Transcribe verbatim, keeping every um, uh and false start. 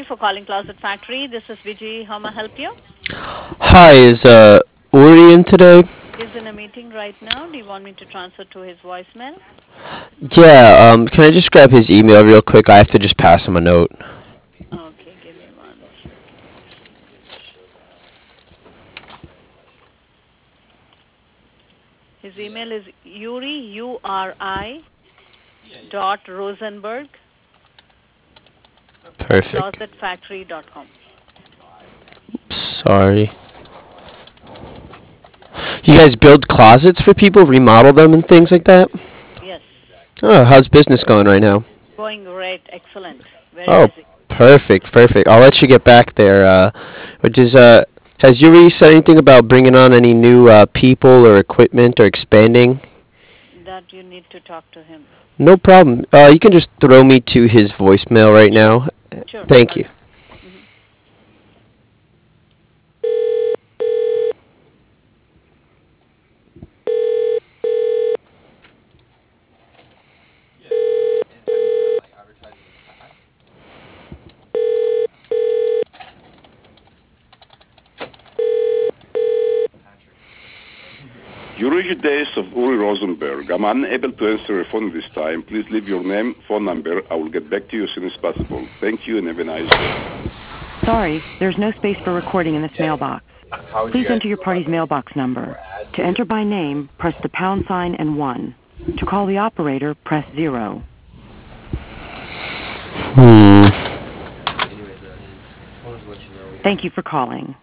you for calling Closet Factory. This is Vijay. How may I help you? Hi, is uh Uri in today? He's in a meeting right now. Do you want me to transfer to his voicemail? Yeah, um can I just grab his email real quick? I have to just pass him a note. Okay, give me one second. His email is Uri, U R I, dot Rosenberg, Perfect. closet factory dot com. Sorry. You guys build closets for people, remodel them and things like that? Yes, Oh, how's business going right now? going great. Excellent. Very Oh, busy. perfect, perfect. I'll let you get back there. Uh, which is uh, has Yuri said anything about bringing on any new uh, people or equipment or expanding? That you need to talk to him. No problem. Uh, you can just throw me to his voicemail right Sure, now. sure. Thank I'll you. do. hmm You reached the days of Uri Rosenberg. I'm unable to answer your phone this time. Please leave your name, phone number. I will get back to you as soon as possible. Thank you and have a nice day. Sorry, there's no space for recording in this mailbox. Please enter your party's mailbox number. To enter by name, press the pound sign and one. To call the operator, press zero. Hmm. Thank you for calling.